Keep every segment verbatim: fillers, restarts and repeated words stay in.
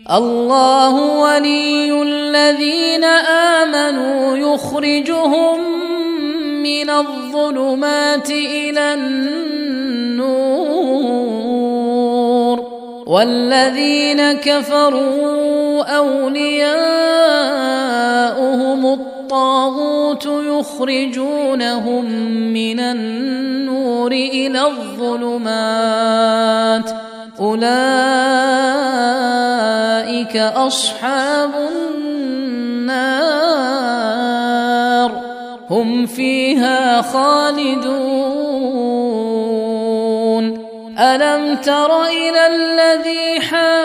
الله ولي الذين آمنوا يخرجهم من الظلمات إلى النور والذين كفروا أولياؤهم الطاغوت يخرجونهم من النور إلى الظلمات أولئك أصحاب النار هم فيها خالدون ألم تر إلى الذي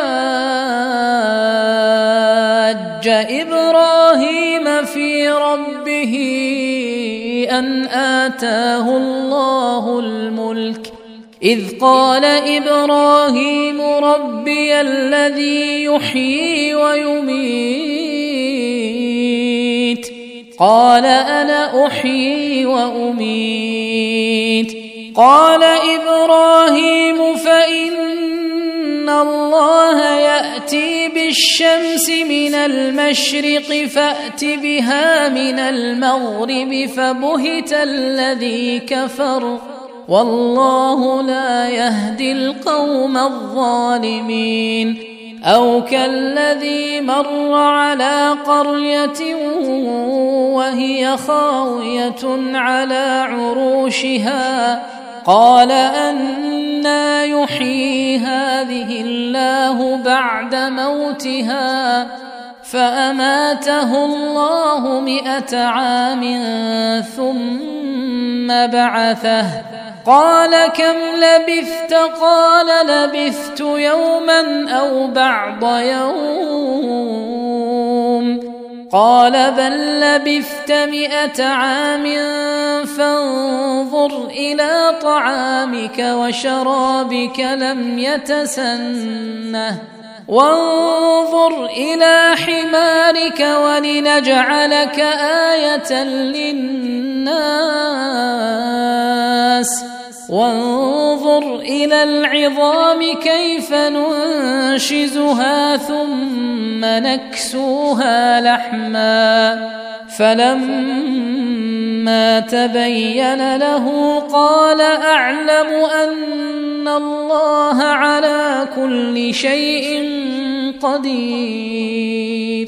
حاج إبراهيم في ربه أن آتاه الله الملك إذ قال إبراهيم ربي الذي يحيي ويميت قال أنا أحيي وأميت قال إبراهيم فإن الله يأتي بالشمس من المشرق فأت بها من المغرب فبهت الذي كفر والله لا يهدي القوم الظالمين أو كالذي مر على قرية وهي خاوية على عروشها قال أنى يحيي هذه الله بعد موتها فأماته الله مئة عام ثم بعثه قال كم لبثت قال لبثت يوما أو بعض يوم قال بل لبثت مئة عام فانظر إلى طعامك وشرابك لم يتسنه وانظر إلى حمارك ولنجعلك آية للناس وانظر إلى العظام كيف ننشزها ثم نكسوها لحما فلما تبين له قال أعلم أن الله على كل شيء قدير